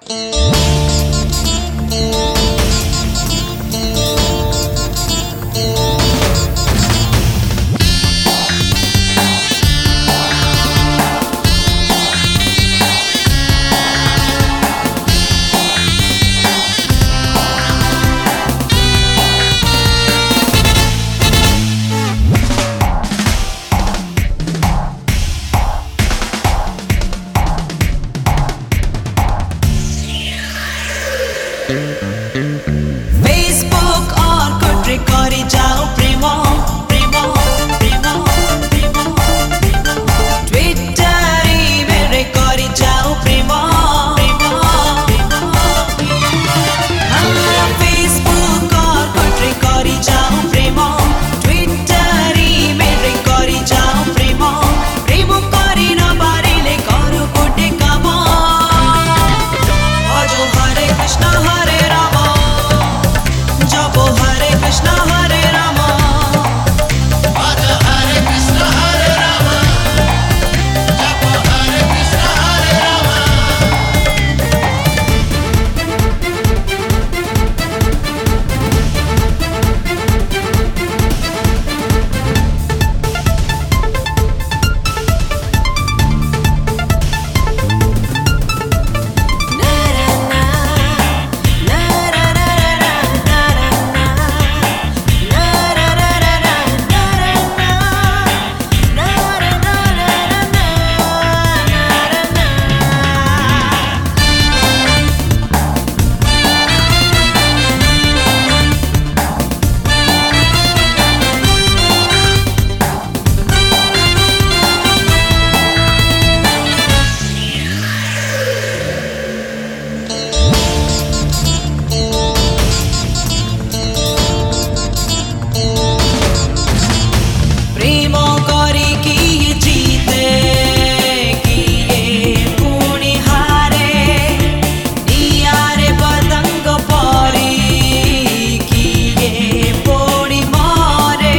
Facebook और कोट्रे करी जाओ प्रेमो प्रेमो प्रेमो प्रेमो Twitter मेरे करी जाओ प्रेमो प्रेमो Facebook और कोट्रे करी जाओ प्रेमो Twitter मेरे करी जाओ प्रेमो प्रेमो करी न बारिले करू कोटे काम भजो हरे कृष्ण हरे राम जपो हरे कृष्ण हरे राम भज हरे कृष्ण हरे राम जप हरे कृष्ण हरे राम प्रेमो करी कि जीते कि ये पुणी हारे नियारे पतंग परी कि ये पुणी मारे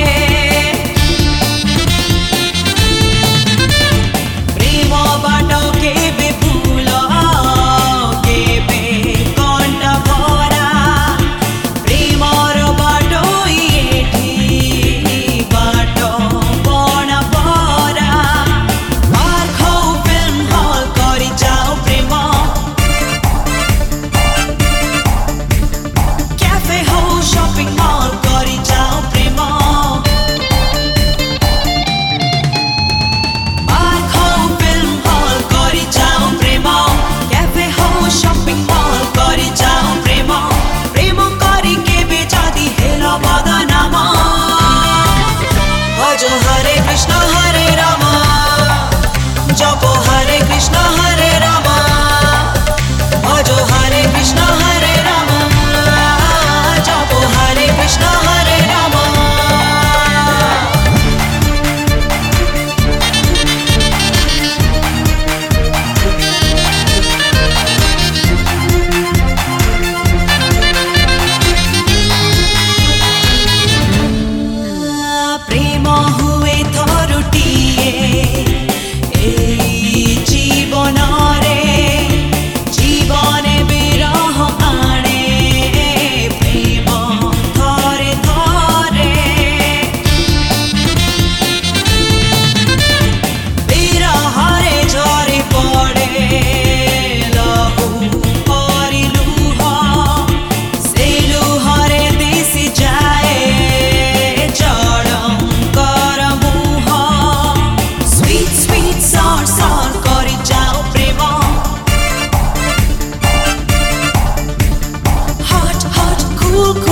प्रेमो बाटो केबे फूल केबे कंठ भरा प्रेमर बाटो एठी बाटो बन परा पार्खौ फिल्म हल करी जाओ प्रेम क्याफे हो शपिङ मल करी जाओ प्रेम पार्खौ फिल्म हल करी जाओ प्रेम क्याफे हो शपिङ मल करी जाओ प्रेम प्रेम करी केबे जाति हेर बदनाम भजो हरे कृष्ण हरे राम जपो हरे कृष्ण हरे राम भजो हरे कृष्ण हरे राम जपो हरे कृष्ण हरे राम प्रेम हुए थरुटिए এই জীবনরে জীবনে বিরহ আনে প্রেম ধরে ধরে বিরহরে ঝরে পড়ে লহু পরি লুহ সেই লুহরে দিশি যায় চরম কর মুহ Sweet sweet sour sour করি যাও প্রেম hot hot cool